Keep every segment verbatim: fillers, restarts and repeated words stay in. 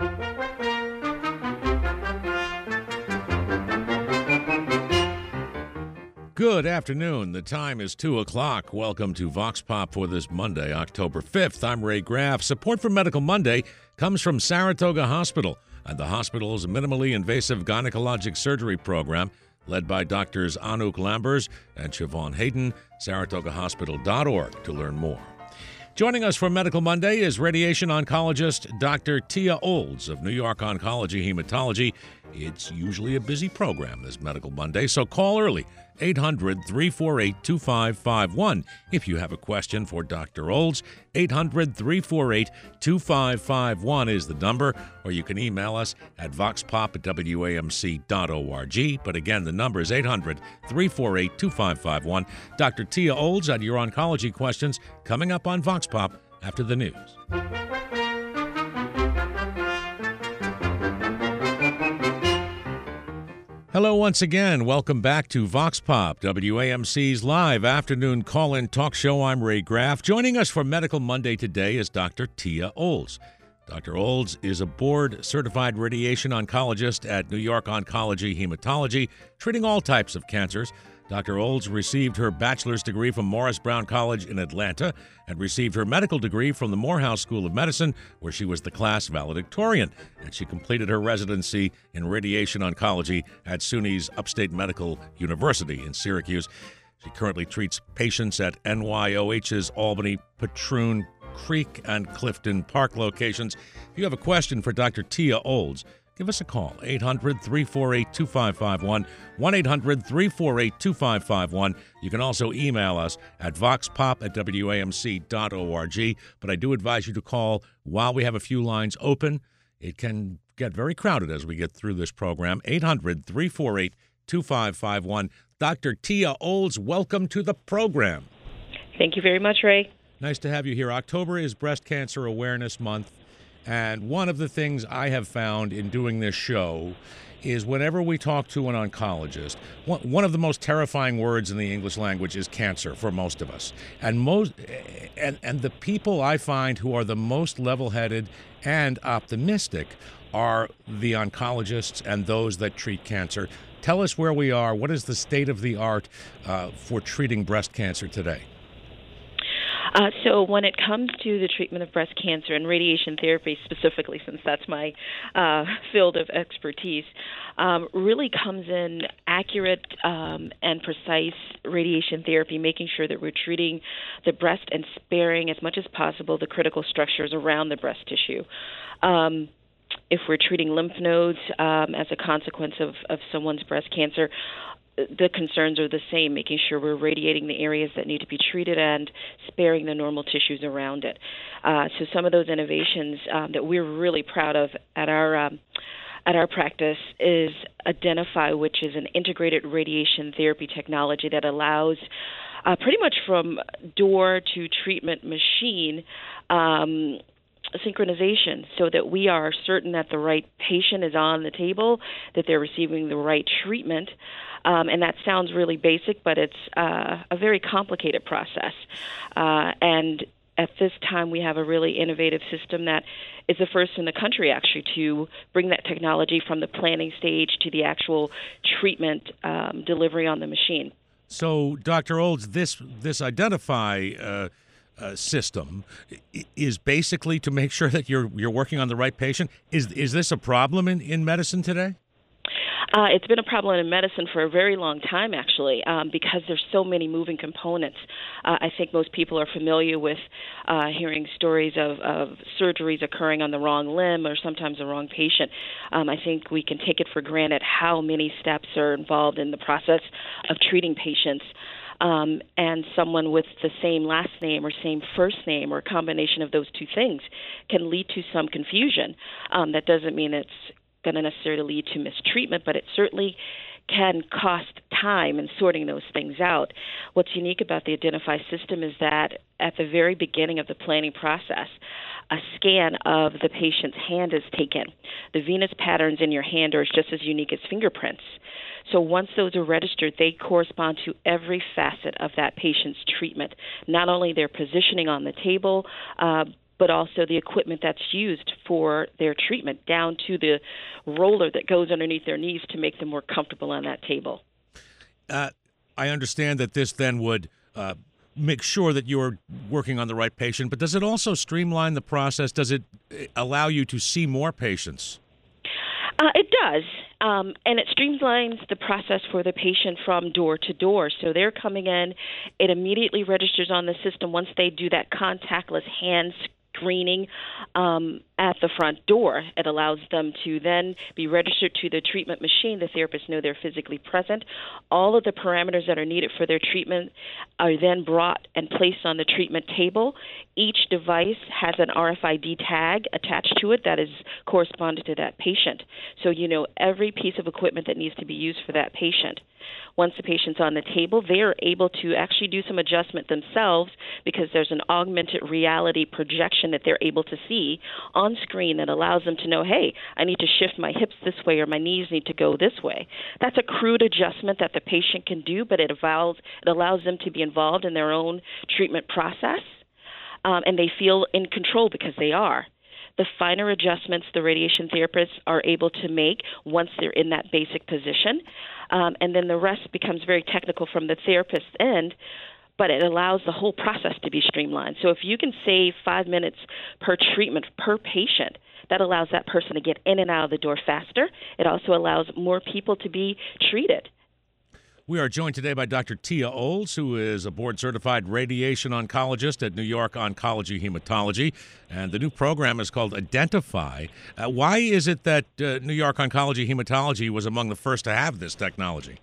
Good afternoon. The time is two o'clock. Welcome to Vox Pop for this Monday, October fifth. I'm Ray Graff. Support for Medical Monday comes from Saratoga Hospital and the hospital's minimally invasive gynecologic surgery program, led by Doctors Anouk Lambers and Siobhan Hayden. Saratoga Hospital dot org to learn more. Joining us for Medical Monday is radiation oncologist Doctor Tia Olds of New York Oncology Hematology. It's usually a busy program this Medical Monday, so call early, eight hundred, three four eight, two five five one. If you have a question for Doctor Olds, eight hundred, three four eight, two five five one is the number, or you can email us at voxpop at w a m c dot org. But again, the number is eight hundred, three four eight, two five five one. Doctor Tia Olds on your oncology questions coming up on Vox Pop after the news. Hello once again. Welcome back to Vox Pop, W A M C's live afternoon call-in talk show. I'm Ray Graff. Joining us for Medical Monday today is Doctor Tia Olds. Doctor Olds is a board-certified radiation oncologist at New York Oncology Hematology, treating all types of cancers. Doctor Olds received her bachelor's degree from Morris Brown College in Atlanta and received her medical degree from the Morehouse School of Medicine, where she was the class valedictorian. And she completed her residency in radiation oncology at SUNY's Upstate Medical University in Syracuse. She currently treats patients at N Y O H's Albany, Patroon Creek, and Clifton Park locations. If you have a question for Doctor Tia Olds, give us a call, eight hundred, three four eight, two five five one, one eight hundred, three four eight, two five five one. You can also email us at voxpop at w a m c dot org. But I do advise you to call while we have a few lines open. It can get very crowded as we get through this program. eight hundred, three four eight, two five five one. Doctor Tia Olds, welcome to the program. Thank you very much, Ray. Nice to have you here. October is Breast Cancer Awareness Month. And one of the things I have found in doing this show is whenever we talk to an oncologist, one of the most terrifying words in the English language is cancer for most of us. And most and, and the people I find who are the most level-headed and optimistic are the oncologists and those that treat cancer. Tell us where we are. What is the state of the art uh, for treating breast cancer today? Uh, so when it comes to the treatment of breast cancer and radiation therapy specifically, since that's my uh, field of expertise, um, really comes in accurate um, and precise radiation therapy, making sure that we're treating the breast and sparing as much as possible the critical structures around the breast tissue. Um, if we're treating lymph nodes um, as a consequence of, of someone's breast cancer, the concerns are the same, making sure we're radiating the areas that need to be treated and sparing the normal tissues around it. Uh, so some of those innovations um, that we're really proud of at our um, at our practice is Identify, which is an integrated radiation therapy technology that allows uh, pretty much from door to treatment machine um, synchronization, so that we are certain that the right patient is on the table, that they're receiving the right treatment. Um, and that sounds really basic, but it's uh, a very complicated process. Uh, and at this time, we have a really innovative system that is the first in the country, actually, to bring that technology from the planning stage to the actual treatment um, delivery on the machine. So, Doctor Olds, this this Identify uh, uh, system is basically to make sure that you're you're working on the right patient. Is is this a problem in, in medicine today? Uh, it's been a problem in medicine for a very long time, actually, um, because there's so many moving components. Uh, I think most people are familiar with uh, hearing stories of, of surgeries occurring on the wrong limb or sometimes the wrong patient. Um, I think we can take it for granted how many steps are involved in the process of treating patients. Um, and someone with the same last name or same first name or a combination of those two things can lead to some confusion. Um, that doesn't mean it's going to necessarily lead to mistreatment, but it certainly can cost time in sorting those things out. What's unique about the Identify system is that at the very beginning of the planning process, a scan of the patient's hand is taken. The venous patterns in your hand are just as unique as fingerprints. So once those are registered, they correspond to every facet of that patient's treatment, not only their positioning on the table, uh, but also the equipment that's used for their treatment, down to the roller that goes underneath their knees to make them more comfortable on that table. Uh, I understand that this then would uh, make sure that you're working on the right patient, but does it also streamline the process? Does it allow you to see more patients? Uh, it does, um, and it streamlines the process for the patient from door to door. So they're coming in, it immediately registers on the system once they do that contactless hand screening um, at the front door. It allows them to then be registered to the treatment machine. The therapists know they're physically present. All of the parameters that are needed for their treatment are then brought and placed on the treatment table. Each device has an R F I D tag attached to it that is corresponding to that patient. So you know every piece of equipment that needs to be used for that patient. Once the patient's on the table, they're able to actually do some adjustment themselves because there's an augmented reality projection that they're able to see on screen that allows them to know, hey, I need to shift my hips this way or my knees need to go this way. That's a crude adjustment that the patient can do, but it allows, it allows them to be involved in their own treatment process, um, and they feel in control because they are. The finer adjustments the radiation therapists are able to make once they're in that basic position, um, and then the rest becomes very technical from the therapist's end, but it allows the whole process to be streamlined. So if you can save five minutes per treatment per patient, that allows that person to get in and out of the door faster. It also allows more people to be treated. We are joined today by Doctor Tia Oles, who is a board-certified radiation oncologist at New York Oncology Hematology, and the new program is called Identify. Uh, why is it that uh, New York Oncology Hematology was among the first to have this technology?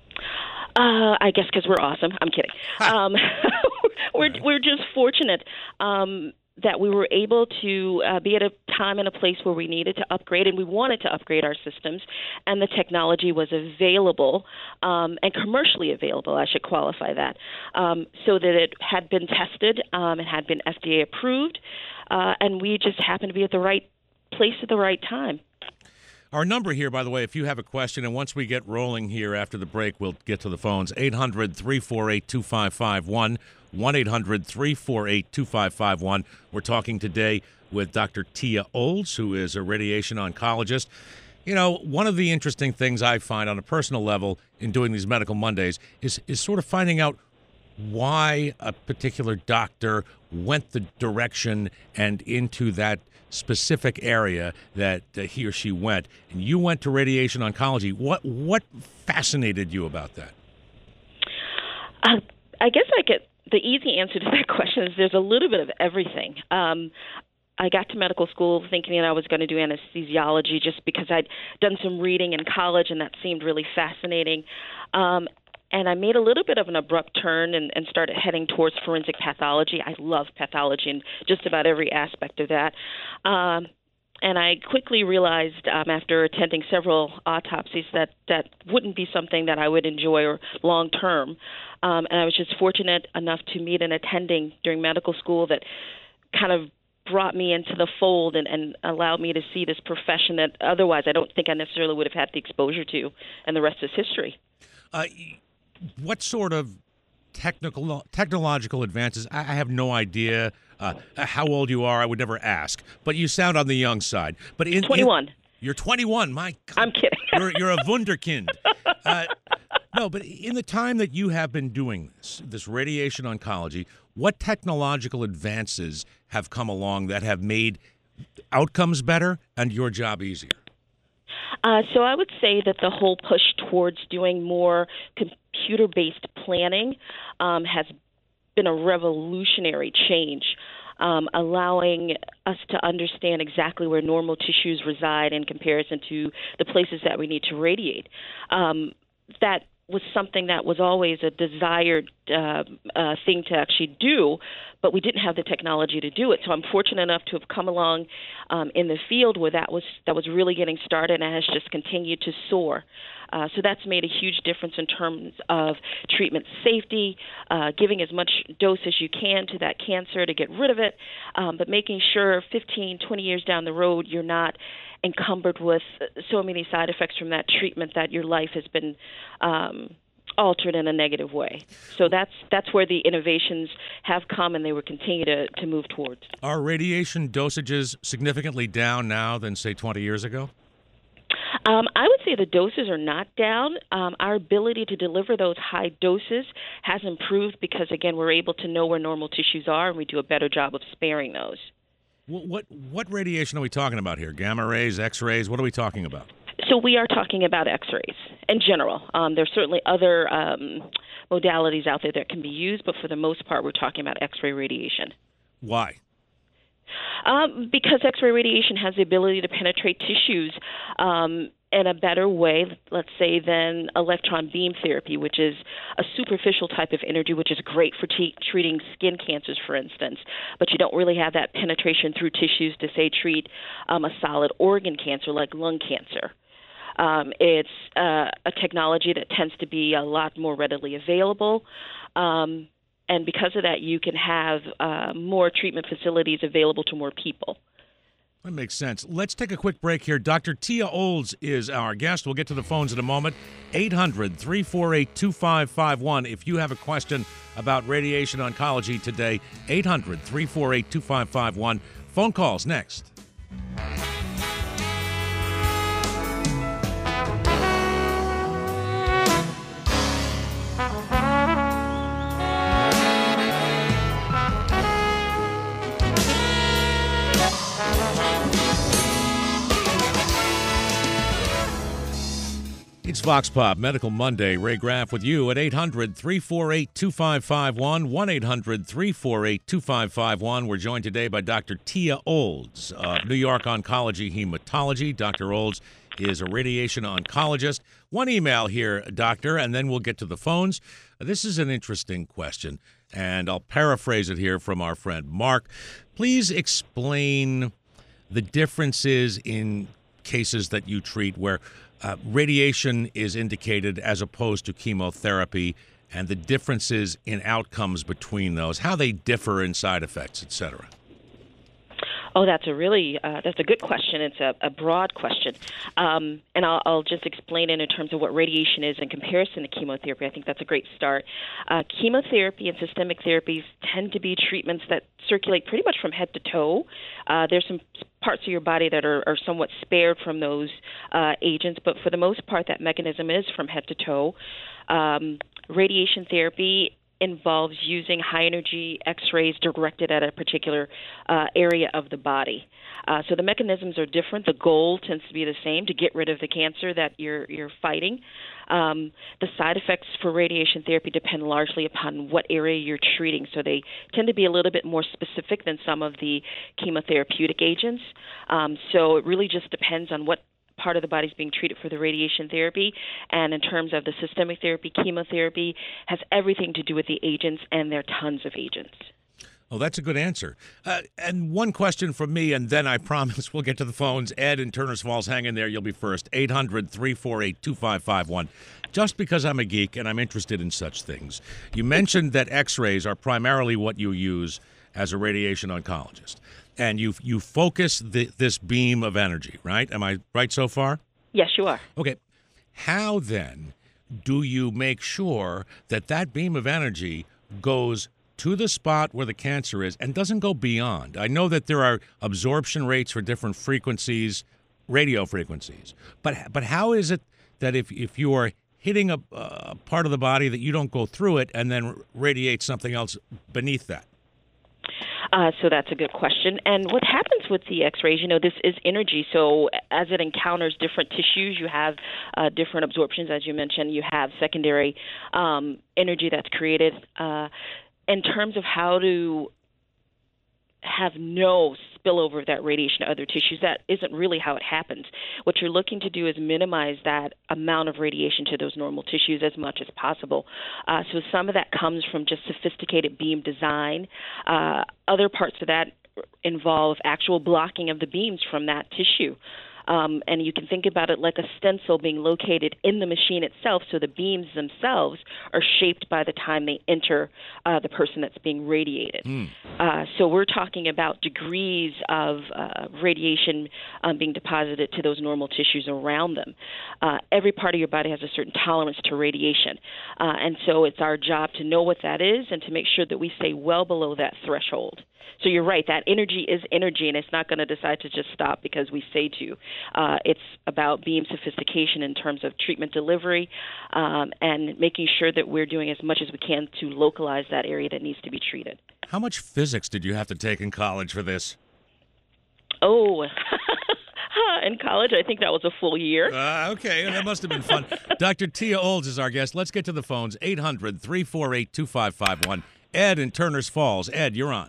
Uh, I guess because we're awesome. I'm kidding. um, we're we're just fortunate um, that we were able to uh, be at a time and a place where we needed to upgrade, and we wanted to upgrade our systems, and the technology was available um, and commercially available, I should qualify that, um, so that it had been tested, um, it had been F D A approved, uh, and we just happened to be at the right place at the right time. Our number here, by the way, if you have a question, and once we get rolling here after the break, we'll get to the phones, eight hundred, three four eight, two five five one, one eight hundred, three four eight, two five five one. We're talking today with Doctor Tia Oles, who is a radiation oncologist. You know, one of the interesting things I find on a personal level in doing these Medical Mondays is, is sort of finding out why a particular doctor went the direction and into that specific area that uh, he or she went. And you went to radiation oncology. What what fascinated you about that? Uh, I guess I get the easy answer to that question is there's a little bit of everything. Um, I got to medical school thinking that I was going to do anesthesiology just because I'd done some reading in college, and that seemed really fascinating. Um, And I made a little bit of an abrupt turn and, and started heading towards forensic pathology. I love pathology and just about every aspect of that. Um, and I quickly realized um, after attending several autopsies that that wouldn't be something that I would enjoy or long term. Um, and I was just fortunate enough to meet an attending during medical school that kind of brought me into the fold and, and allowed me to see this profession that otherwise I don't think I necessarily would have had the exposure to, and the rest is history. Uh, What sort of technical technological advances? I have no idea uh, how old you are. I would never ask, but you sound on the young side. But in twenty-one. In, you're twenty-one. My God, I'm kidding. you're you're a wunderkind. Uh, no, but in the time that you have been doing this, this radiation oncology, what technological advances have come along that have made outcomes better and your job easier? Uh, so I would say that the whole push towards doing more computer-based planning um, has been a revolutionary change, um, allowing us to understand exactly where normal tissues reside in comparison to the places that we need to radiate. Um, that was something that was always a desired uh, uh, thing to actually do, but we didn't have the technology to do it. So I'm fortunate enough to have come along um, in the field where that was that was really getting started and has just continued to soar. Uh, so that's made a huge difference in terms of treatment safety, uh, giving as much dose as you can to that cancer to get rid of it, um, but making sure fifteen, twenty years down the road you're not encumbered with so many side effects from that treatment that your life has been um, altered in a negative way. So that's that's where the innovations have come, and they will continue to, to move towards. Are radiation dosages significantly down now than, say, twenty years ago? Um, I would say the doses are not down. Um, our ability to deliver those high doses has improved because, again, we're able to know where normal tissues are, and we do a better job of sparing those. What what, what radiation are we talking about here? Gamma rays, X-rays? What are we talking about? So we are talking about X-rays in general. Um, there's certainly other um, modalities out there that can be used, but for the most part, we're talking about X-ray radiation. Why? Um, because X-ray radiation has the ability to penetrate tissues um, in a better way, let's say, than electron beam therapy, which is a superficial type of energy, which is great for t- treating skin cancers, for instance. But you don't really have that penetration through tissues to, say, treat um, a solid organ cancer like lung cancer. Um, it's uh, a technology that tends to be a lot more readily available. Um, and because of that, you can have uh, more treatment facilities available to more people. That makes sense. Let's take a quick break here. Doctor Tia Olds is our guest. We'll get to the phones in a moment. eight hundred, three four eight, two five five one. If you have a question about radiation oncology today, eight hundred, three four eight, two five five one. Phone calls next. It's Vox Pop Medical Monday. Ray Graff with you at eight hundred, three four eight, two five five one, one eight hundred, three four eight, two five five one. We're joined today by Doctor Tia Olds of New York Oncology Hematology. Doctor Olds is a radiation oncologist. One email here, doctor, and then we'll get to the phones. This is an interesting question, and I'll paraphrase it here from our friend Mark. Please explain the differences in cases that you treat where Uh, radiation is indicated as opposed to chemotherapy, and the differences in outcomes between those, how they differ in side effects, et cetera. Oh, that's a really uh, that's a good question. It's a, a broad question, um, and I'll, I'll just explain it in terms of what radiation is in comparison to chemotherapy. I think that's a great start. Uh, chemotherapy and systemic therapies tend to be treatments that circulate pretty much from head to toe. Uh, there's some parts of your body that are, are somewhat spared from those uh, agents, but for the most part, that mechanism is from head to toe. Um, radiation therapy involves using high-energy X-rays directed at a particular uh, area of the body. Uh, so the mechanisms are different. The goal tends to be the same, to get rid of the cancer that you're you're fighting. Um, the side effects for radiation therapy depend largely upon what area you're treating, so they tend to be a little bit more specific than some of the chemotherapeutic agents. Um, so it really just depends on what part of the body is being treated for the radiation therapy. And in terms of the systemic therapy, chemotherapy has everything to do with the agents, and there are tons of agents. Oh, that's a good answer. Uh, and one question from me, and then I promise we'll get to the phones. Ed in Turners Falls, hang in there. You'll be first. eight hundred, three four eight, two five five one. Just because I'm a geek and I'm interested in such things. You mentioned that X-rays are primarily what you use as a radiation oncologist. And you you focus the, this beam of energy, right? Am I right so far? Yes, you are. Okay. How then do you make sure that that beam of energy goes to the spot where the cancer is and doesn't go beyond? I know that there are absorption rates for different frequencies, radio frequencies. But but how is it that if, if you are hitting a, a part of the body that you don't go through it and then radiate something else beneath that? Uh, so that's a good question. And what happens with the X-rays, you know, this is energy. So as it encounters different tissues, you have uh, different absorptions, as you mentioned. You have secondary um, energy that's created. Uh, in terms of how to have no spillover of that radiation to other tissues, that isn't really how it happens. What you're looking to do is minimize that amount of radiation to those normal tissues as much as possible. Uh, so some of that comes from just sophisticated beam design. Uh, other parts of that involve actual blocking of the beams from that tissue. Um, and you can think about it like a stencil being located in the machine itself, so the beams themselves are shaped by the time they enter uh, the person that's being radiated. Mm. Uh, so we're talking about degrees of uh, radiation um, being deposited to those normal tissues around them. Uh, every part of your body has a certain tolerance to radiation. Uh, and so it's our job to know what that is and to make sure that we stay well below that threshold. So you're right, that energy is energy, and it's not going to decide to just stop because we say to. Uh, it's about beam sophistication in terms of treatment delivery um, and making sure that we're doing as much as we can to localize that area that needs to be treated. How much physics did you have to take in college for this? Oh, in college, I think that was a full year. Uh, okay, that must have been fun. Doctor Tia Olds is our guest. Let's get to the phones, eight hundred, three four eight, two five five one. Ed in Turners Falls. Ed, you're on.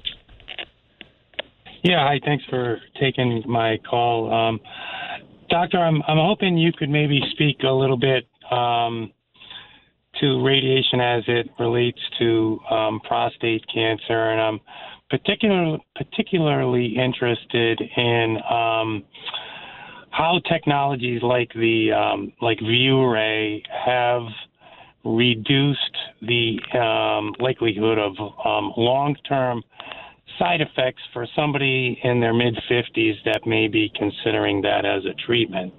Yeah, hi, thanks for taking my call. Um, doctor, I'm, I'm hoping you could maybe speak a little bit um, to radiation as it relates to um, prostate cancer, and I'm particular, particularly interested in um, how technologies like the um, like ViewRay have reduced the um, likelihood of um, long-term side effects for somebody in their mid-fifties that may be considering that as a treatment.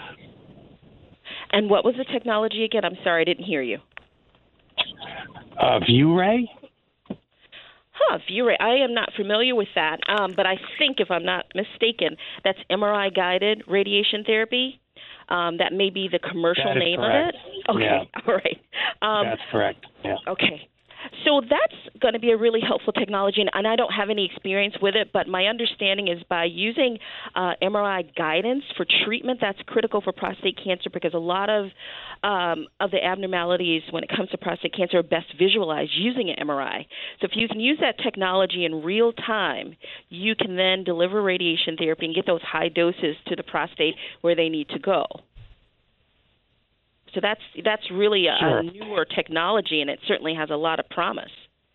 And what was the technology again? I'm sorry, I didn't hear you. Uh, ViewRay? Huh, ViewRay. I am not familiar with that, um, but I think, if I'm not mistaken, that's M R I-guided radiation therapy. Um, that may be the commercial name correct. of it. Okay, yeah. all right. Um, that's correct, yeah. Okay. So that's going to be a really helpful technology, and, and I don't have any experience with it, but my understanding is by using uh, M R I guidance for treatment, that's critical for prostate cancer because a lot of um, of the abnormalities when it comes to prostate cancer are best visualized using an M R I. So if you can use that technology in real time, you can then deliver radiation therapy and get those high doses to the prostate where they need to go. So that's that's really a, sure. a newer technology, and it certainly has a lot of promise.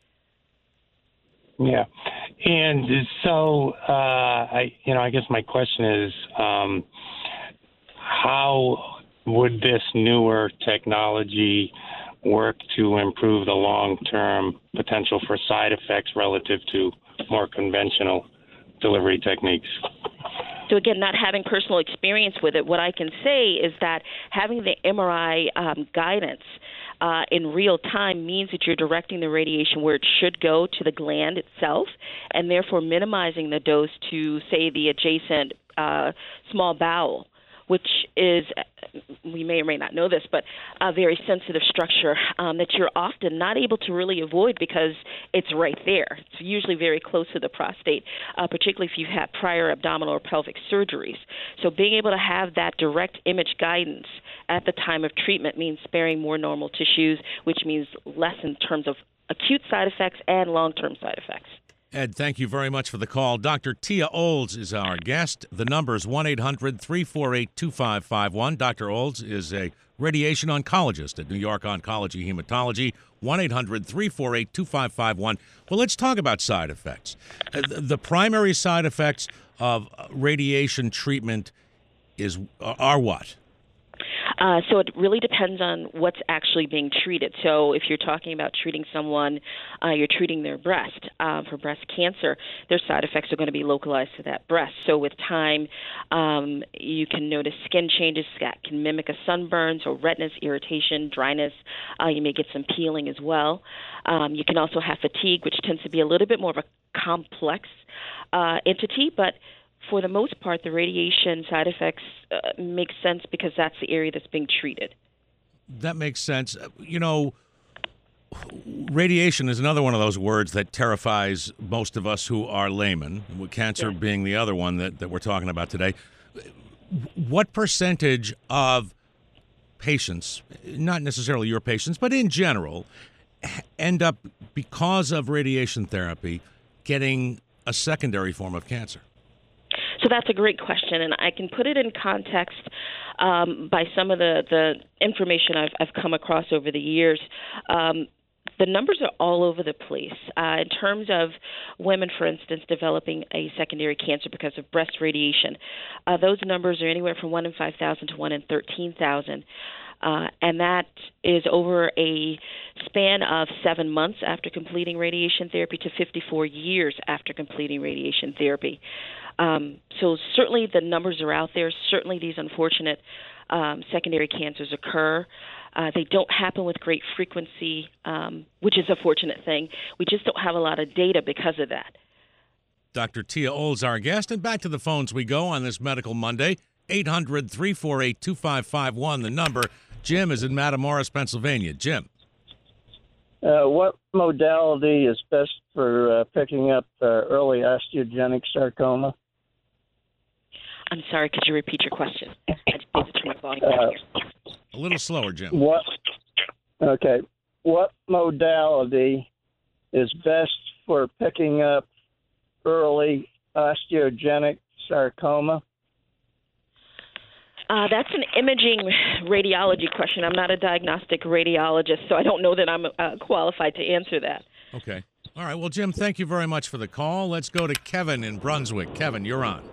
Yeah, and so uh, I, you know, I guess my question is, um, how would this newer technology work to improve the long-term potential for side effects relative to more conventional delivery techniques? So again, not having personal experience with it, what I can say is that having the M R I um, guidance uh, in real time means that you're directing the radiation where it should go to the gland itself, and therefore minimizing the dose to, say, the adjacent uh, small bowel, which is, we may or may not know this, but a very sensitive structure um, that you're often not able to really avoid because it's right there. It's usually very close to the prostate, uh, particularly if you've had prior abdominal or pelvic surgeries. So being able to have that direct image guidance at the time of treatment means sparing more normal tissues, which means less in terms of acute side effects and long-term side effects. Ed, thank you very much for the call. Doctor Tia Olds is our guest. The number is one eight hundred, three four eight, two five five one. Doctor Olds is a radiation oncologist at New York Oncology Hematology. one eight hundred, three four eight, two five five one. Well, let's talk about side effects. Uh, the, the primary side effects of radiation treatment is are what? Uh, so it really depends on what's actually being treated. So if you're talking about treating someone, uh, you're treating their breast uh, for breast cancer, their side effects are going to be localized to that breast. So with time, um, you can notice skin changes that can mimic a sunburn, so redness, irritation, dryness. Uh, you may get some peeling as well. Um, you can also have fatigue, which tends to be a little bit more of a complex uh, entity, but for the most part, the radiation side effects uh, make sense because that's the area that's being treated. That makes sense. You know, radiation is another one of those words that terrifies most of us who are laymen, with cancer yeah. being the other one that, that we're talking about today. What percentage of patients, not necessarily your patients, but in general, end up, because of radiation therapy, getting a secondary form of cancer? So that's a great question, and I can put it in context um, by some of the, the information I've, I've come across over the years. Um, the numbers are all over the place. Uh, in terms of women, for instance, developing a secondary cancer because of breast radiation, uh, those numbers are anywhere from one in five thousand to one in thirteen thousand. Uh, and that is over a span of seven months after completing radiation therapy to fifty-four years after completing radiation therapy. Um, so certainly the numbers are out there. Certainly these unfortunate um, secondary cancers occur. Uh, they don't happen with great frequency, um, which is a fortunate thing. We just don't have a lot of data because of that. Doctor Tia Oles, our guest. And back to the phones we go on this Medical Monday. eight hundred, three four eight, two five five one, the number. Jim is in Matamoros, Pennsylvania. Jim. Uh, what modality is best for uh, picking up uh, early osteogenic sarcoma? I'm sorry, could you repeat your question? I just need to turn my volume down here. A little slower, Jim. What? Okay. What modality is best for picking up early osteogenic sarcoma? Uh, that's an imaging radiology question. I'm not a diagnostic radiologist, so I don't know that I'm uh, qualified to answer that. Okay. All right. Well, Jim, thank you very much for the call. Let's go to Kevin in Brunswick. Kevin, you're on.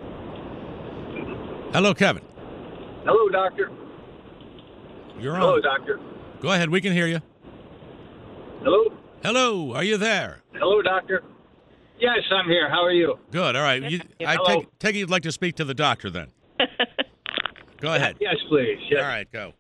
Hello, Kevin. Hello, doctor. You're on. Hello, doctor. Go ahead. We can hear you. Hello? Hello. Are you there? Hello, doctor. Yes, I'm here. How are you? Good. All right. You, I Hello. take, take it you'd like to speak to the doctor then. Go ahead. Yes, please. Yes. All right, go.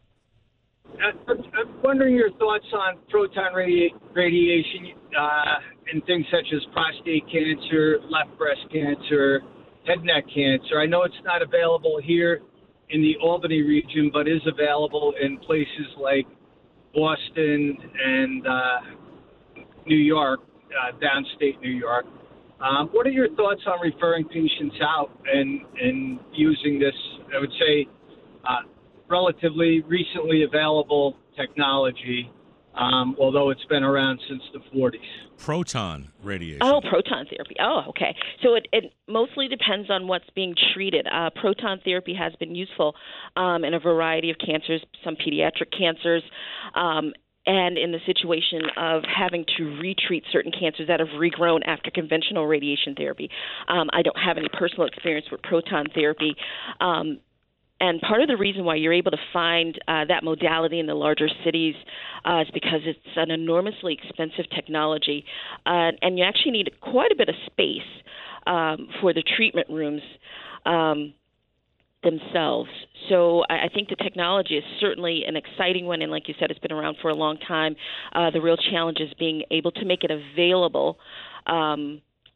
I- I'm wondering your thoughts on proton radi- radiation uh, and things such as prostate cancer, left breast cancer, head and neck cancer. I know it's not available here in the Albany region, but is available in places like Boston and uh, New York, uh, downstate New York. Um, what are your thoughts on referring patients out and, and using this, I would say, uh, relatively recently available technology, um, although it's been around since the forties? Proton radiation. Oh, proton therapy. Oh, okay. So it, it mostly depends on what's being treated. Uh, proton therapy has been useful um, in a variety of cancers, some pediatric cancers, um, and in the situation of having to retreat certain cancers that have regrown after conventional radiation therapy. Um, I don't have any personal experience with proton therapy. Um, And part of the reason why you're able to find uh, that modality in the larger cities uh, is because it's an enormously expensive technology, uh, and you actually need quite a bit of space um, for the treatment rooms um, themselves. So I, I think the technology is certainly an exciting one, and like you said, it's been around for a long time. Uh, the real challenge is being able to make it available um,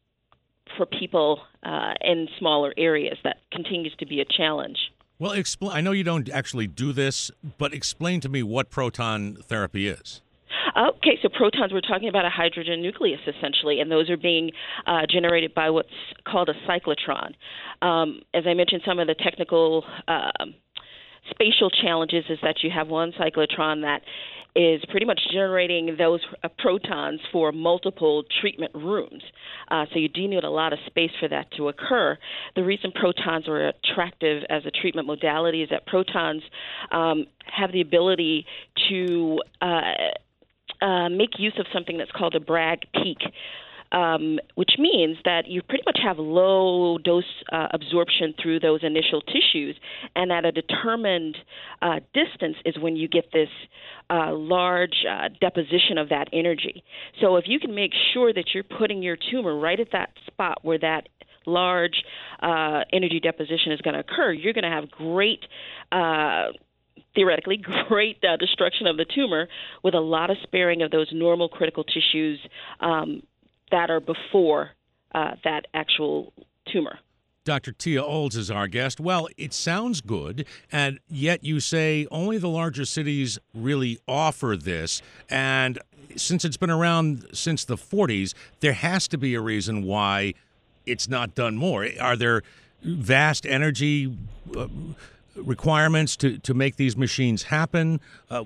for people uh, in smaller areas. That continues to be a challenge. Well, expl- I know you don't actually do this, but explain to me what proton therapy is. Okay, so protons, we're talking about a hydrogen nucleus, essentially, and those are being uh, generated by what's called a cyclotron. Um, as I mentioned, some of the technical uh, spatial challenges is that you have one cyclotron that is pretty much generating those uh, protons for multiple treatment rooms. Uh, so you do need a lot of space for that to occur. The reason protons are attractive as a treatment modality is that protons um, have the ability to uh, uh, make use of something that's called a Bragg peak. Um, which means that you pretty much have low dose uh, absorption through those initial tissues, and at a determined uh, distance is when you get this uh, large uh, deposition of that energy. So if you can make sure that you're putting your tumor right at that spot where that large uh, energy deposition is going to occur, you're going to have great uh, theoretically great uh, destruction of the tumor with a lot of sparing of those normal critical tissues um, that are before uh, that actual tumor. Doctor Tia Oles is our guest. Well, it sounds good, and yet you say only the larger cities really offer this. And since it's been around since the forties, there has to be a reason why it's not done more. Are there vast energy uh, requirements to, to make these machines happen? Uh,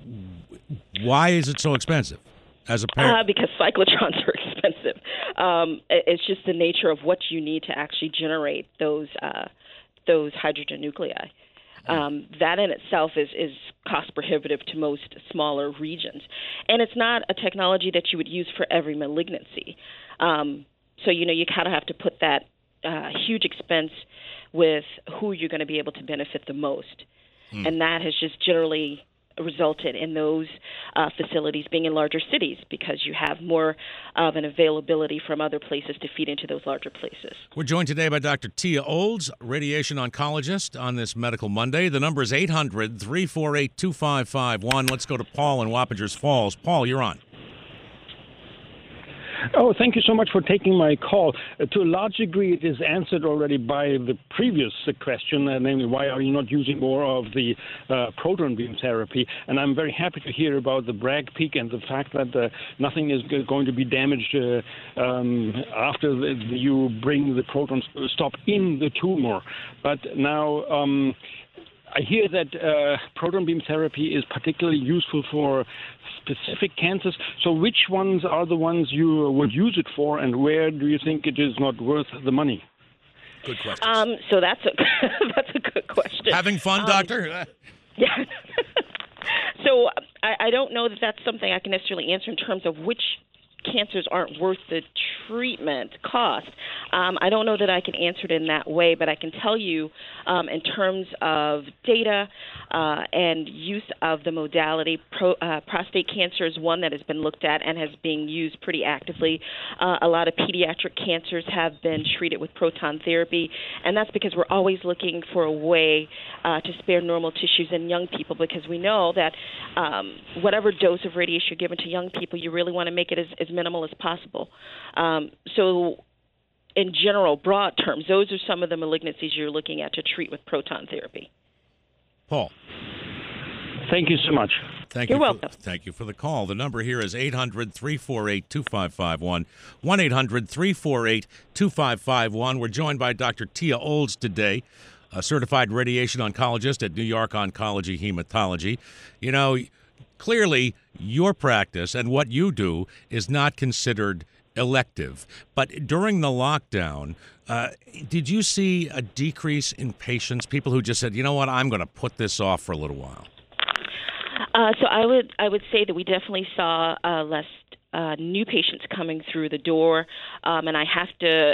why is it so expensive? As a parent? Uh, because cyclotrons are expensive. Um, it's just the nature of what you need to actually generate those uh, those hydrogen nuclei. Um, that in itself is, is cost prohibitive to most smaller regions. And it's not a technology that you would use for every malignancy. Um, so, you know, you kind of have to put that uh, huge expense with who you're going to be able to benefit the most. Hmm. And that has just generally resulted in those uh, facilities being in larger cities because you have more of an availability from other places to feed into those larger places. We're joined today by Doctor Tia Olds, radiation oncologist, on this Medical Monday. The number is eight hundred, three four eight, two five five one. Let's go to Paul in Wappingers Falls. Paul, you're on. Oh, thank you so much for taking my call. Uh, to a large degree, it is answered already by the previous uh, question, uh, namely, why are you not using more of the uh, proton beam therapy? And I'm very happy to hear about the Bragg peak and the fact that uh, nothing is g- going to be damaged uh, um, after the, you bring the proton stop in the tumor. But now... Um, I hear that uh, proton beam therapy is particularly useful for specific cancers. So which ones are the ones you would use it for, and where do you think it is not worth the money? Good question. Um, so that's a that's a good question. Having fun, um, Doctor? Yeah. So I, I don't know that that's something I can necessarily answer in terms of which cancers aren't worth the treatment cost. Um, I don't know that I can answer it in that way, but I can tell you um, in terms of data uh, and use of the modality, pro, uh, prostate cancer is one that has been looked at and has been used pretty actively. Uh, a lot of pediatric cancers have been treated with proton therapy, and that's because we're always looking for a way uh, to spare normal tissues in young people, because we know that um, whatever dose of radiation you're given to young people, you really want to make it as, as minimal as possible. Um, so in general, broad terms, those are some of the malignancies you're looking at to treat with proton therapy. Paul. Thank you so much. Thank You're you welcome. For, thank you for the call. The number here is eight hundred, three four eight, two five five one, one eight hundred, three four eight, two five five one. We're joined by Doctor Tia Olds today, a certified radiation oncologist at New York Oncology Hematology. You know, clearly, your practice and what you do is not considered elective. But during the lockdown, uh, did you see a decrease in patients, people who just said, you know what, I'm going to put this off for a little while? Uh, so I would I would say that we definitely saw uh, less uh, new patients coming through the door, um, and I have to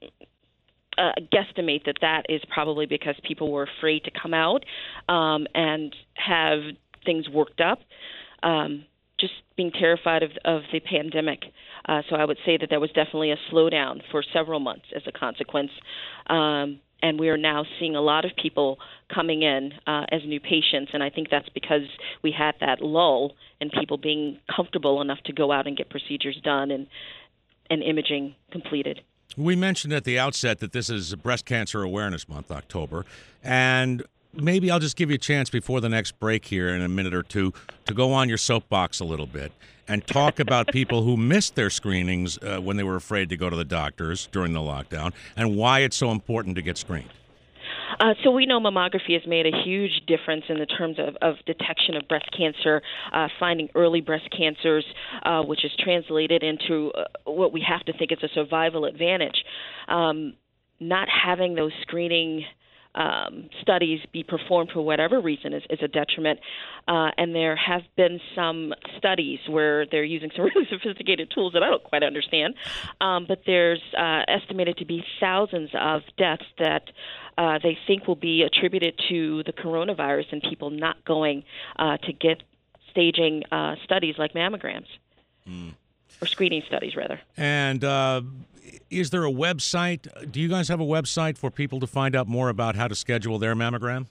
uh, guesstimate that that is probably because people were afraid to come out um, and have things worked up. Um, just being terrified of, of the pandemic. Uh, so I would say that there was definitely a slowdown for several months as a consequence. Um, and we are now seeing a lot of people coming in uh, as new patients. And I think that's because we had that lull in people being comfortable enough to go out and get procedures done and, and imaging completed. We mentioned at the outset that this is Breast Cancer Awareness Month, October, and maybe I'll just give you a chance before the next break here in a minute or two to go on your soapbox a little bit and talk about people who missed their screenings uh, when they were afraid to go to the doctors during the lockdown and why it's so important to get screened. Uh, so we know mammography has made a huge difference in the terms of, of detection of breast cancer, uh, finding early breast cancers, uh, which is translated into uh, what we have to think is a survival advantage. Um, not having those screening Um, studies be performed for whatever reason is, is a detriment. Uh, and there have been some studies where they're using some really sophisticated tools that I don't quite understand. Um, but there's uh, estimated to be thousands of deaths that uh, they think will be attributed to the coronavirus and people not going uh, to get staging uh, studies like mammograms. Mm. Or screening studies, rather. And uh, is there a website? Do you guys have a website for people to find out more about how to schedule their mammogram?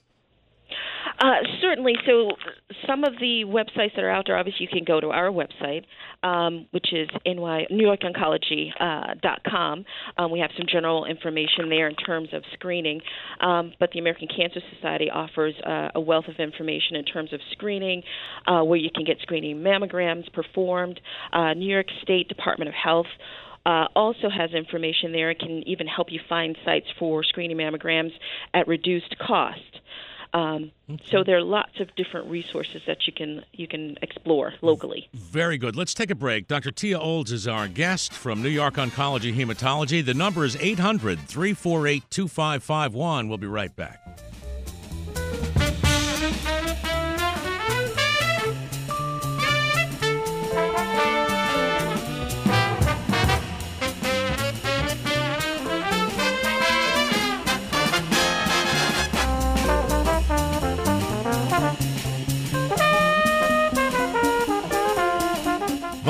Uh, certainly. So some of the websites that are out there, obviously you can go to our website, um, which is N Y, New York Oncology dot com. Um, we have some general information there in terms of screening. Um, but the American Cancer Society offers uh, a wealth of information in terms of screening, uh, where you can get screening mammograms performed. Uh, New York State Department of Health Uh, also has information there. It can even help you find sites for screening mammograms at reduced cost. Um, okay. So there are lots of different resources that you can you can explore locally. Very good. Let's take a break. Doctor Tia Olds is our guest from New York Oncology Hematology. The number is eight hundred, three four eight, two five five one. We'll be right back.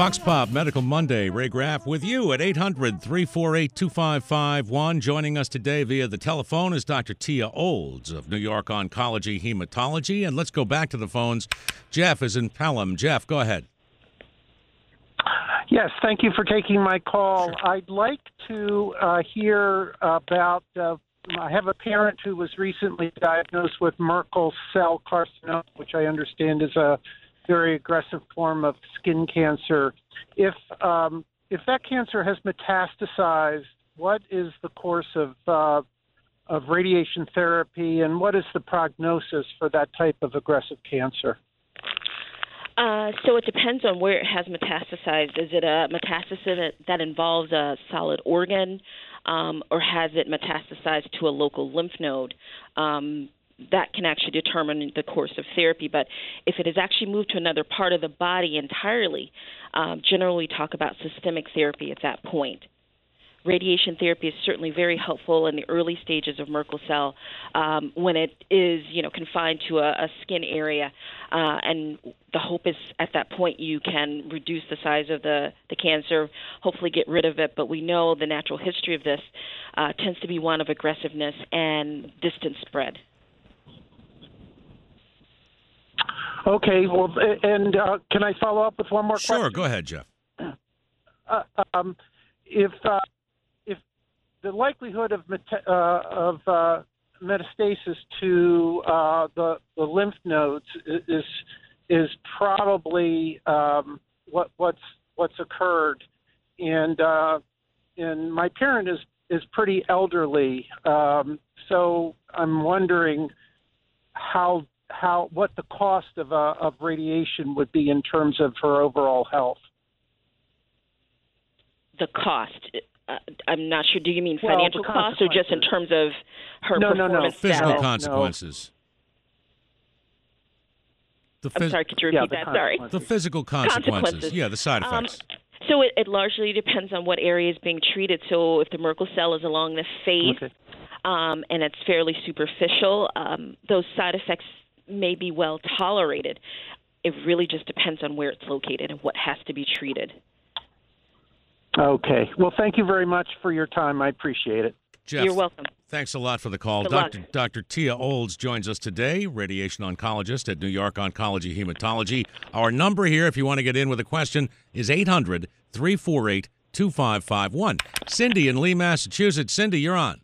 Vox Pop Medical Monday. Ray Graff with you at eight hundred, three four eight, two five five one. Joining us today via the telephone is Doctor Tia Olds of New York Oncology Hematology. And let's go back to the phones. Jeff is in Pelham. Jeff, go ahead. Yes, thank you for taking my call. Sure. I'd like to uh, hear about, uh, I have a parent who was recently diagnosed with Merkel cell carcinoma, which I understand is a very aggressive form of skin cancer. If um, if that cancer has metastasized, what is the course of uh, of radiation therapy, and what is the prognosis for that type of aggressive cancer? Uh, so it depends on where it has metastasized. Is it a metastasis that, that involves a solid organ, um, or has it metastasized to a local lymph node? Um, that can actually determine the course of therapy. But if it has actually moved to another part of the body entirely, um, generally we talk about systemic therapy at that point. Radiation therapy is certainly very helpful in the early stages of Merkel cell um, when it is, you know, confined to a, a skin area, uh, and the hope is at that point you can reduce the size of the, the cancer, hopefully get rid of it. But we know the natural history of this uh, tends to be one of aggressiveness and distant spread. Okay, well, and uh, can I follow up with one more sure, question? Sure, go ahead, Jeff. Uh, um, if uh, if the likelihood of meta- uh, of uh, metastasis to uh, the the lymph nodes is is probably um, what what's what's occurred, and uh, and my parent is is pretty elderly, um, so I'm wondering how. How what the cost of uh, of radiation would be in terms of her overall health? The cost. Uh, I'm not sure. Do you mean well, financial cost, or just in terms of her no, performance? No, no, Physical no. consequences. The phys- I'm sorry. Could you repeat yeah, that? Sorry. The physical consequences. consequences. Yeah, the side effects. Um, so it, it largely depends on what area is being treated. So if the Merkel cell is along the face okay. um, and it's fairly superficial, um, those side effects may be well tolerated. It really just depends on where it's located and what has to be treated. Okay. Well, thank you very much for your time. I appreciate it. Jeff, you're welcome. Thanks a lot for the call. Good Doctor luck. Doctor Tia Olds joins us today, radiation oncologist at New York Oncology Hematology. Our number here, if you want to get in with a question, is eight hundred, three four eight, two five five one. Cindy in Lee, Massachusetts. Cindy, you're on.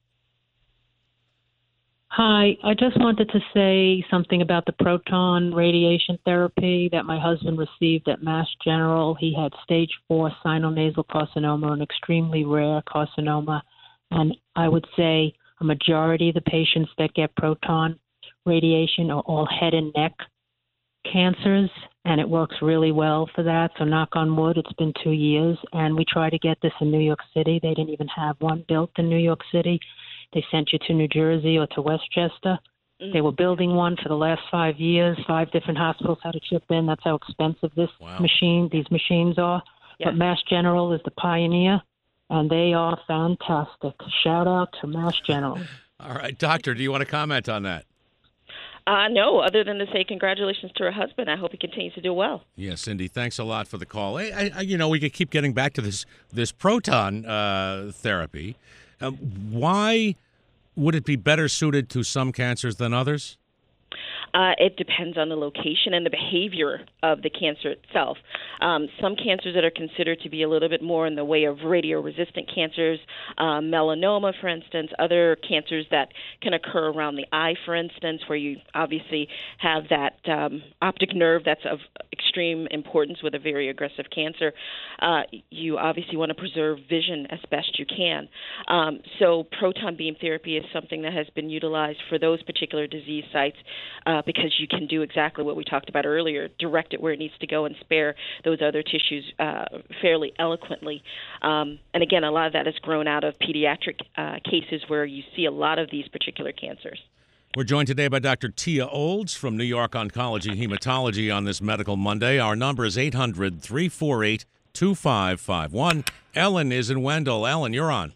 Hi, I just wanted to say something about the proton radiation therapy that my husband received at Mass General. He had stage four sinonasal carcinoma, an extremely rare carcinoma. And I would say a majority of the patients that get proton radiation are all head and neck cancers, and it works really well for that. So knock on wood, it's been two years. And we tried to get this in New York City. They didn't even have one built in New York City. They sent you to New Jersey or to Westchester. Mm-hmm. They were building one for the last five years. Five different hospitals had to chip in. That's how expensive this wow. machine, these machines are. Yeah. But Mass General is the pioneer, and they are fantastic. Shout out to Mass General. All right, doctor, do you want to comment on that? Uh, no, other than to say congratulations to her husband. I hope he continues to do well. Yeah, Cindy, thanks a lot for the call. I, I, you know, we could keep getting back to this this proton uh, therapy. Um, why would it be better suited to some cancers than others? Uh, it depends on the location and the behavior of the cancer itself. Um, some cancers that are considered to be a little bit more in the way of radio-resistant cancers, uh, melanoma, for instance, other cancers that can occur around the eye, for instance, where you obviously have that um, optic nerve that's of extreme importance with a very aggressive cancer. Uh, you obviously want to preserve vision as best you can. Um, so proton beam therapy is something that has been utilized for those particular disease sites uh, because you can do exactly what we talked about earlier, direct it where it needs to go and spare those other tissues uh, fairly eloquently. Um, and again, a lot of that has grown out of pediatric uh, cases where you see a lot of these particular cancers. We're joined today by Doctor Tia Olds from New York Oncology Hematology on this Medical Monday. Our number is eight hundred, three four eight, two five five one. Ellen is in Wendell. Ellen, you're on.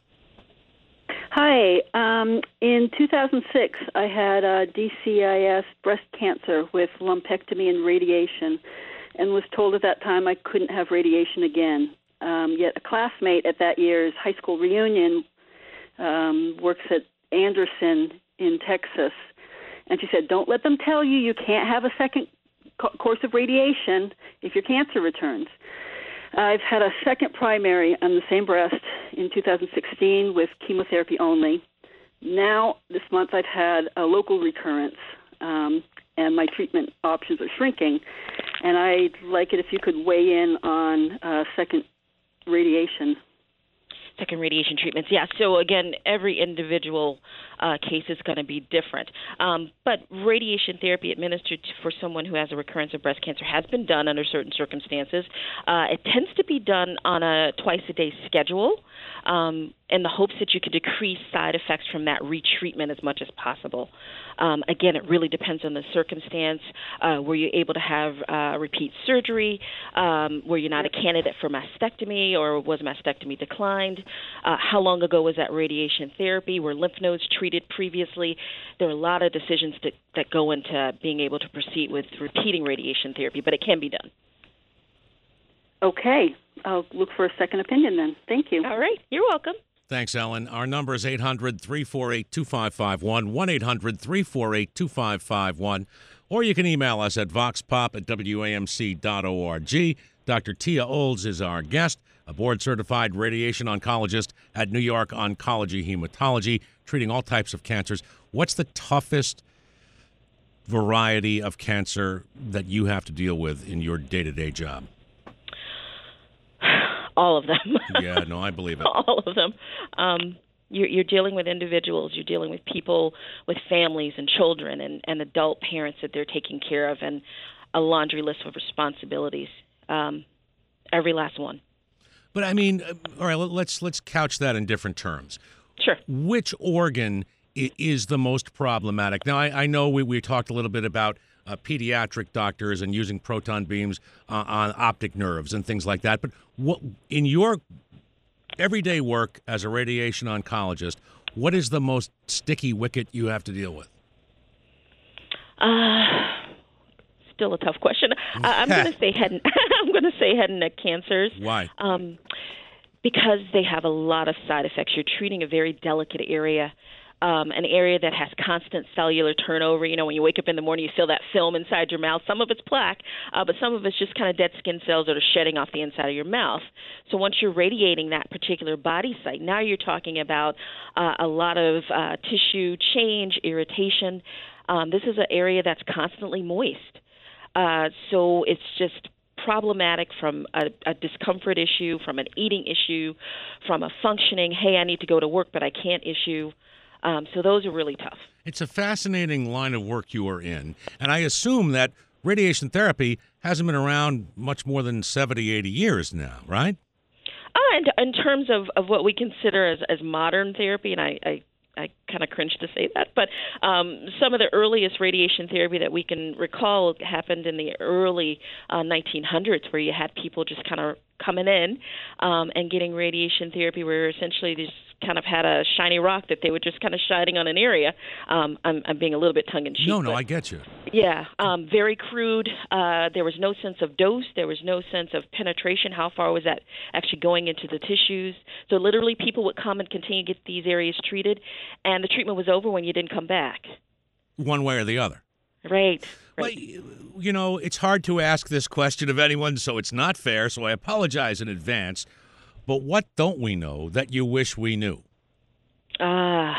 Hi. Um, in two thousand six, I had a D C I S breast cancer with lumpectomy and radiation. and was told at that time I couldn't have radiation again. Um, yet a classmate at that year's high school reunion um, works at Anderson in Texas, and she said, don't let them tell you you can't have a second co- course of radiation if your cancer returns. I've had a second primary on the same breast in two thousand sixteen with chemotherapy only. Now, this month, I've had a local recurrence, um, and my treatment options are shrinking. And I'd like it if you could weigh in on uh, second radiation. Second radiation treatments, yeah. So again, every individual uh, case is going to be different. Um, but radiation therapy administered for someone who has a recurrence of breast cancer has been done under certain circumstances. Uh, it tends to be done on a twice-a-day schedule um, in the hopes that you could decrease side effects from that retreatment as much as possible. Um, again, it really depends on the circumstance. Uh, were you able to have uh, repeat surgery? Um, were you not a candidate for mastectomy, or was mastectomy declined? Uh, how long ago was that radiation therapy? Were lymph nodes treated previously? There are a lot of decisions to, that go into being able to proceed with repeating radiation therapy, but it can be done. Okay. I'll look for a second opinion then. Thank you. All right. You're welcome. Thanks, Ellen. Our number is eight hundred, three four eight, two five five one, one eight hundred, three four eight, two five five one, or you can email us at voxpop at W A M C dot org. Doctor Tia Olds is our guest, a board-certified radiation oncologist at New York Oncology Hematology, treating all types of cancers. What's the toughest variety of cancer that you have to deal with in your day-to-day job? All of them. Yeah, no, I believe it. All of them. Um, you're, you're dealing with individuals. You're dealing with people with families and children and, and adult parents that they're taking care of, and a laundry list of responsibilities. Um, every last one. But I mean, all right, let's let's couch that in different terms. Sure. Which organ is the most problematic? Now, I, I know we, we talked a little bit about uh, pediatric doctors and using proton beams uh, on optic nerves and things like that. But what in your everyday work as a radiation oncologist, what is the most sticky wicket you have to deal with? Uh, still a tough question. Uh, I'm going to say head. And, I'm going to say head and neck cancers. Why? Um, because they have a lot of side effects. You're treating a very delicate area. Um, an area that has constant cellular turnover. You know, when you wake up in the morning, you feel that film inside your mouth. Some of it's plaque, uh, but some of it's just kind of dead skin cells that are shedding off the inside of your mouth. So once you're radiating that particular body site, now you're talking about uh, a lot of uh, tissue change, irritation. Um, this is an area that's constantly moist. Uh, so it's just problematic from a, a discomfort issue, from an eating issue, from a functioning, hey, I need to go to work, but I can't issue. Um, so those are really tough. It's a fascinating line of work you are in, and I assume that radiation therapy hasn't been around much more than seventy, eighty years now, right? Uh, and in terms of, of what we consider as, as modern therapy, and I, I, I kind of cringe to say that, but um, some of the earliest radiation therapy that we can recall happened in the early uh, nineteen hundreds, where you had people just kind of coming in um, and getting radiation therapy, where essentially they just kind of had a shiny rock that they were just kind of shining on an area. Um, I'm, I'm being a little bit tongue-in-cheek. No, no, but, I get you. Yeah, um, very crude. Uh, there was no sense of dose. There was no sense of penetration. How far was that actually going into the tissues? So literally people would come and continue to get these areas treated, and the treatment was over when you didn't come back. One way or the other. Right. Right. Well, you know, it's hard to ask this question of anyone, so it's not fair, so I apologize in advance. But what don't we know that you wish we knew? Uh,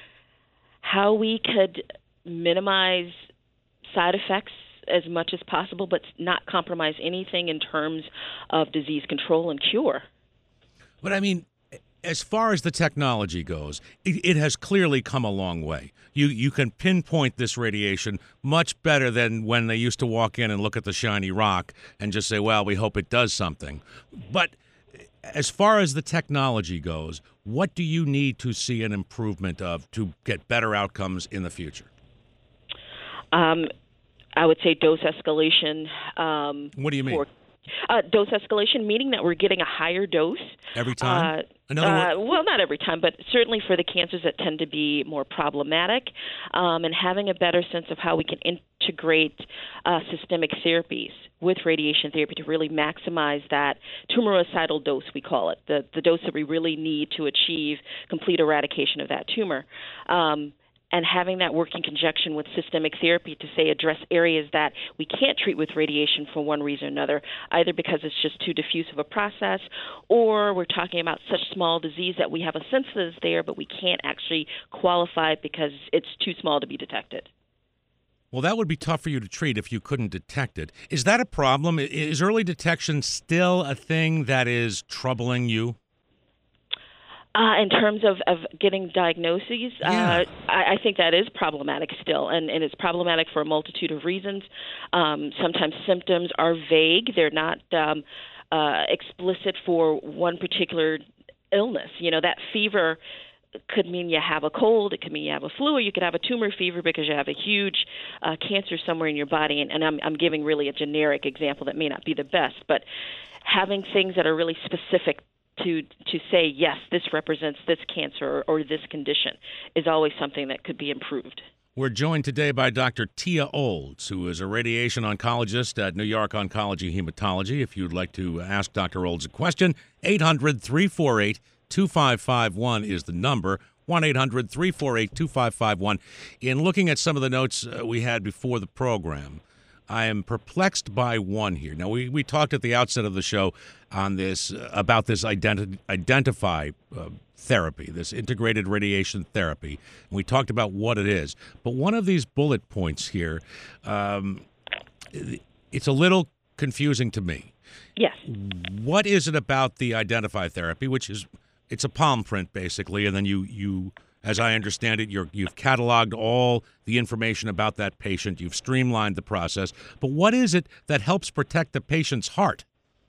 how we could minimize side effects as much as possible, but not compromise anything in terms of disease control and cure. But I mean, as far as the technology goes, it, it has clearly come a long way. You you can pinpoint this radiation much better than when they used to walk in and look at the shiny rock and just say, well, we hope it does something. But as far as the technology goes, what do you need to see an improvement of to get better outcomes in the future? Um, I would say dose escalation. Um, what do you mean? For, uh, dose escalation, meaning that we're getting a higher dose. Every time? In other Uh, words, well, not every time, but certainly for the cancers that tend to be more problematic, um, and having a better sense of how we can integrate uh, systemic therapies with radiation therapy to really maximize that tumoricidal dose, we call it, the, the dose that we really need to achieve complete eradication of that tumor. Um, and having that work in conjunction with systemic therapy to, say, address areas that we can't treat with radiation for one reason or another, either because it's just too diffuse of a process, or we're talking about such small disease that we have a sense that it's there, but we can't actually qualify it because it's too small to be detected. well, that would be tough for you to treat if you couldn't detect it. Is that a problem? Is early detection still a thing that is troubling you? Uh, in terms of, of getting diagnoses, Yeah. uh, I, I think that is problematic still, and, and it's problematic for a multitude of reasons. Um, sometimes symptoms are vague. They're not um, uh, explicit for one particular illness. You know, that fever could mean you have a cold, it could mean you have a flu, or you could have a tumor fever because you have a huge uh, cancer somewhere in your body. And, and I'm, I'm giving really a generic example that may not be the best, but having things that are really specific to to say, yes, this represents this cancer or, or this condition is always something that could be improved. We're joined today by Doctor Tia Olds, who is a radiation oncologist at New York Oncology Hematology. If you'd like to ask Doctor Olds a question, eight hundred, three four eight, two five five one is the number, one eight hundred, three four eight, two five five one. In looking at some of the notes uh, we had before the program, I am perplexed by one here. Now, we, we talked at the outset of the show on this uh, about this identi- identify uh, therapy, this integrated radiation therapy. And we talked about what it is. But one of these bullet points here, um, it's a little confusing to me. Yes. What is it about the identify therapy, which is, it's a palm print basically, and then you, you as I understand it, you're, you've cataloged all the information about that patient. You've streamlined the process. But what is it that helps protect the patient's heart?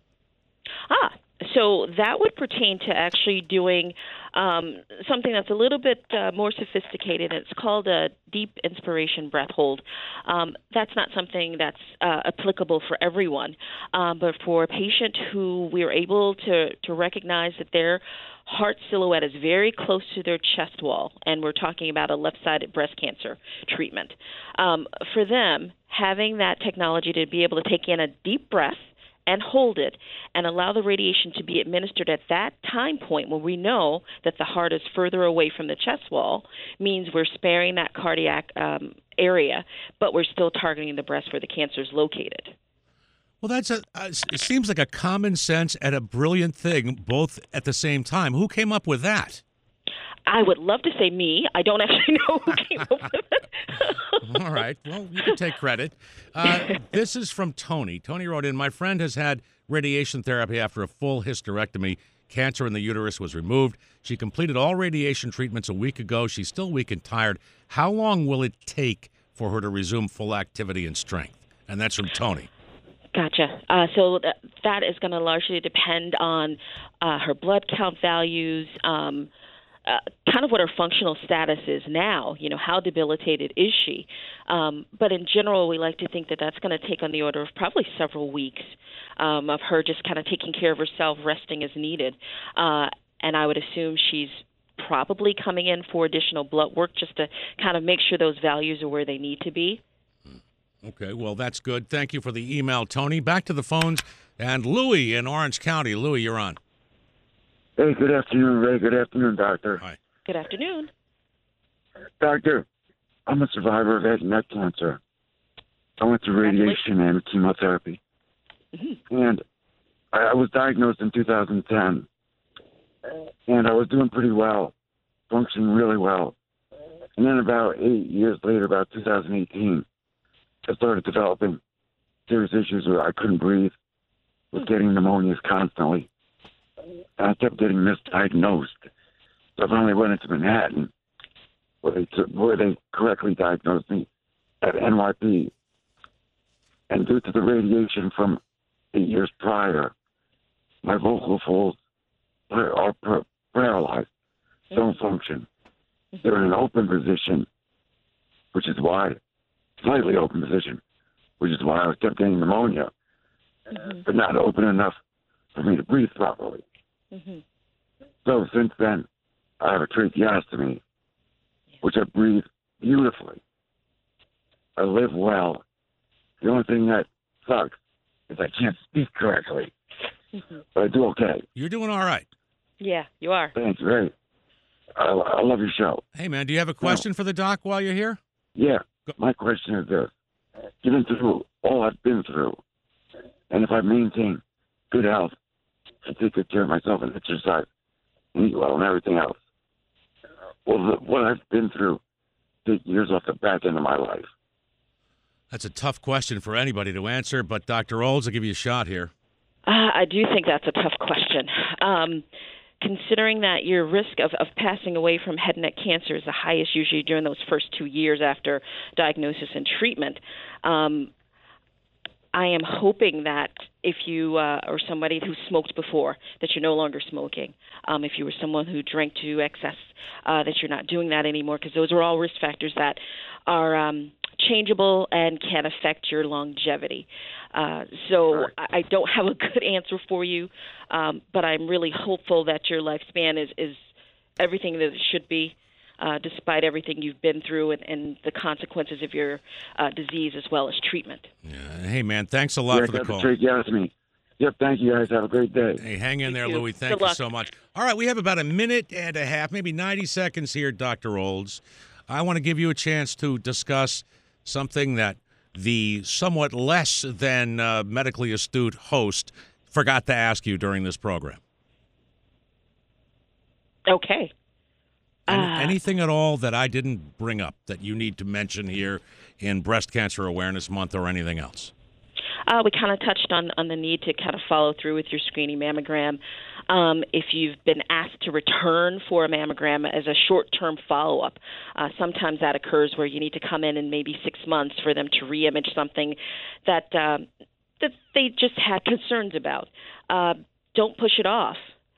Ah, so that would pertain to actually doing um, something that's a little bit uh, more sophisticated. It's called a deep inspiration breath hold. Um, that's not something that's uh, applicable for everyone, um, but for a patient who we are able to, to recognize that their heart silhouette is very close to their chest wall, and we're talking about a left-sided breast cancer treatment. Um, for them, having that technology to be able to take in a deep breath and hold it and allow the radiation to be administered at that time point when we know that the heart is further away from the chest wall means we're sparing that cardiac um, area, but we're still targeting the breast where the cancer is located. Well, that's a, uh, it seems like a common sense and a brilliant thing both at the same time. Who came up with that? I would love to say me. I don't actually know who came up with it. All right. Well, you can take credit. Uh, this is from Tony. Tony wrote in, my friend has had radiation therapy after a full hysterectomy. Cancer in the uterus was removed. She completed all radiation treatments a week ago. She's still weak and tired. How long will it take for her to resume full activity and strength? And that's from Tony. Gotcha. Uh, so that, that is going to largely depend on uh, her blood count values, um, uh, kind of what her functional status is now. You know, how debilitated is she? Um, but in general, we like to think that that's going to take on the order of probably several weeks um, of her just kind of taking care of herself, resting as needed. Uh, and I would assume she's probably coming in for additional blood work just to kind of make sure those values are where they need to be. Okay, well, that's good. Thank you for the email, Tony. Back to the phones. And Louie in Orange County. Louie, you're on. Hey, good afternoon, Ray. Good afternoon, Doctor. Hi. Good afternoon. Doctor, I'm a survivor of head and neck cancer. I went through radiation and chemotherapy. Mm-hmm. And I, I was diagnosed in two thousand ten. And I was doing pretty well, functioning really well. And then about eight years later, about two thousand eighteen, I started developing serious issues where I couldn't breathe, was getting pneumonias constantly, and I kept getting misdiagnosed. So I finally went into Manhattan, where they took, where they correctly diagnosed me at N Y P. And due to the radiation from eight years prior, my vocal folds are, are par- paralyzed, don't function. They're in an open position, which is why. Slightly open position, which is why I kept getting pneumonia, mm-hmm. but not open enough for me to breathe properly. Mm-hmm. So since then, I have a tracheostomy, which I breathe beautifully. I live well. The only thing that sucks is I can't speak correctly. Mm-hmm. But I do okay. You're doing all right. Yeah, you are. Thanks, great. I, I love your show. Hey, man, do you have a question no. for the doc while you're here? Yeah. Go. My question is this. Given through all I've been through, and if I maintain good health and take good care of myself and exercise and eat well and everything else, will the, what I've been through take years off the back end of my life? That's a tough question for anybody to answer, but Doctor Olds, I'll give you a shot here. Uh, I do think that's a tough question. Um, considering that your risk of, of passing away from head and neck cancer is the highest usually during those first two years after diagnosis and treatment, um, I am hoping that if you uh, are somebody who smoked before, that you're no longer smoking. Um, if you were someone who drank to excess, uh, that you're not doing that anymore, because those are all risk factors that are um, changeable and can affect your longevity. Uh, so right. I, I don't have a good answer for you, um, but I'm really hopeful that your lifespan is, is everything that it should be, uh, despite everything you've been through and, and the consequences of your uh, disease as well as treatment. Yeah. Hey, man, thanks a lot yeah, for the call. Tracheostomy. Yep, thank you, guys. Have a great day. Hey, hang in Thank there, you. Louis. Thank Good you luck. so much. All right, we have about a minute and a half, maybe ninety seconds here, Doctor Olds. I want to give you a chance to discuss something that the somewhat less than uh, medically astute host forgot to ask you during this program. Okay. Any, Uh, anything at all that I didn't bring up that you need to mention here in Breast Cancer Awareness Month or anything else? Uh, we kind of touched on, on the need to kind of follow through with your screening mammogram. Um, if you've been asked to return for a mammogram as a short-term follow-up, uh, sometimes that occurs where you need to come in in maybe six months for them to re-image something that um, that they just had concerns about. Uh, don't push it off.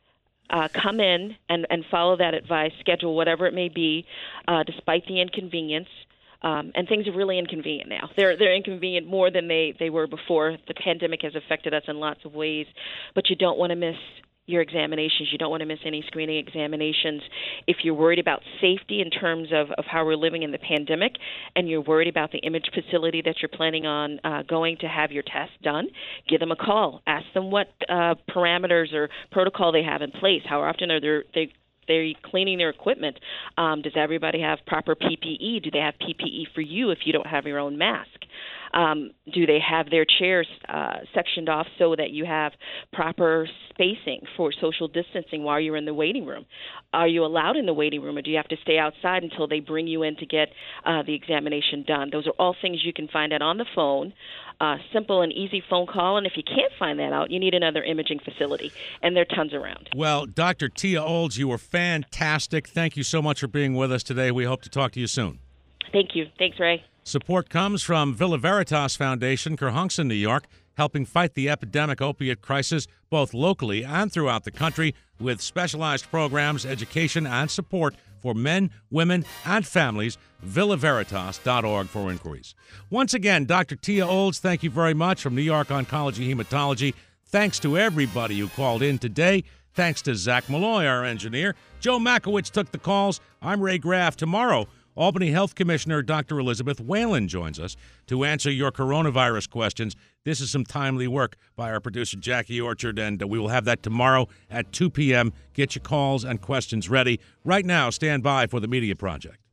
Uh, come in and, and follow that advice, schedule whatever it may be, uh, despite the inconvenience. Um, and things are really inconvenient now. They're they're inconvenient more than they, they were before. The pandemic has affected us in lots of ways, but you don't want to miss your examinations. You don't want to miss any screening examinations. If you're worried about safety in terms of, of how we're living in the pandemic, and you're worried about the image facility that you're planning on uh, going to have your test done, give them a call. Ask them what uh, parameters or protocol they have in place. How often are they they They're cleaning their equipment. Um, does everybody have proper P P E? Do they have P P E for you if you don't have your own mask? Um, do they have their chairs uh, sectioned off so that you have proper spacing for social distancing while you're in the waiting room? Are you allowed in the waiting room, or do you have to stay outside until they bring you in to get uh, the examination done? Those are all things you can find out on the phone. Uh, simple and easy phone call, and if you can't find that out, you need another imaging facility, and there are tons around. Well, Doctor Tia Olds, you were fantastic. Thank you so much for being with us today. We hope to talk to you soon. Thank you. Thanks, Ray. Support comes from Villa Veritas Foundation, Kerhonkson, New York, helping fight the epidemic opiate crisis both locally and throughout the country with specialized programs, education, and support for men, women, and families. villa veritas dot org for inquiries. Once again, Doctor Tia Olds, thank you very much from New York Oncology Hematology. Thanks to everybody who called in today. Thanks to Zach Malloy, our engineer. Joe Makowitz took the calls. I'm Ray Graff. Tomorrow, Albany Health Commissioner Doctor Elizabeth Whalen joins us to answer your coronavirus questions. This is some timely work by our producer, Jackie Orchard, and we will have that tomorrow at two p.m. Get your calls and questions ready. Right now, stand by for the Media Project.